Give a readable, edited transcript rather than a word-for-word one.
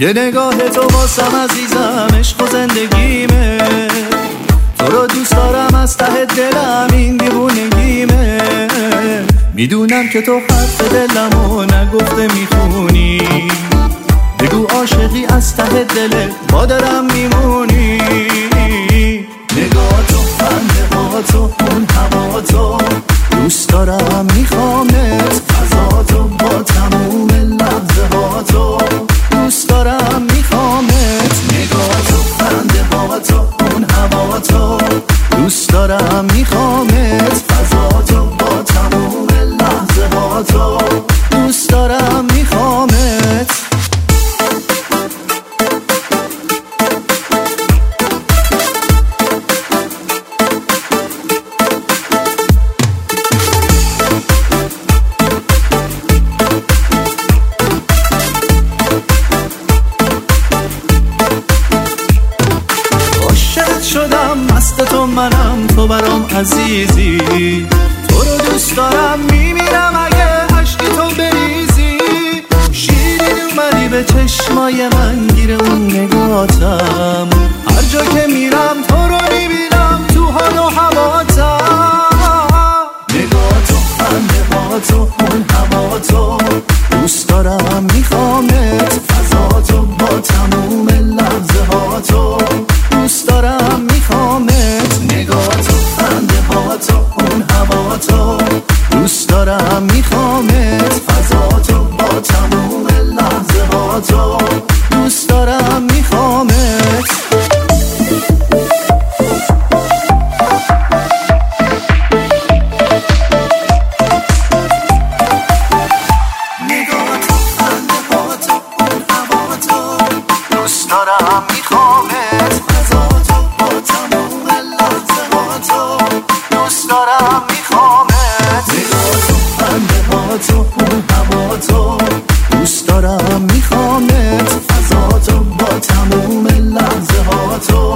یه نگاه تو واسم عزیزم عشق و زندگیمه، تو رو دوست دارم از ته دلم، این دیوونگیمه. میدونم که تو حرف دلمو نگفته میخونی، بگو عاشقی از ته دلت با دلم میمونی. نگاه تو، خنده ها تو، اون هوا تو، دوست دارم میخوامت، فضا تو با تموم لحظه ها تو، دوست دارم میخوامت. نگاه تو، خنده ها تو، اون هوا تو، دوست دارم میخوامت، فضا تو با تموم لحظه ها تو، دوست دارم میخوامت. شدم مست تو، منم تو برام عزیزی، تو رو دوست دارم میمیرم اگه عشقی تو بریزی. شیرین اومدی به چشمای من، گیر اون نگاتم، هر جا که میرم تو رو میبینم تو حال و هواتم. نگاه تو، خنده ها تو، اون هوا تو، دوست دارم میخوامت، فضا تو با تموم لحظه ها تو، دوست دارم میخوامت. نگاه تو، خنده ها تو، اون هوا تو، دوست دارم میخوامت، فضا تو با تموم لحظه ها تو، دوست دارم میخوامت. نگاه تو، خنده ها تو، اون هوا تو، دوست دارم میخوامت، فضا تو با تموم لحظه ها تو، دوست دارم میخوامت. نگاه تو، خنده ها تو، اون هوا تو، دوست دارم میخوامت، فضا تو با تموم لحظه ها تو،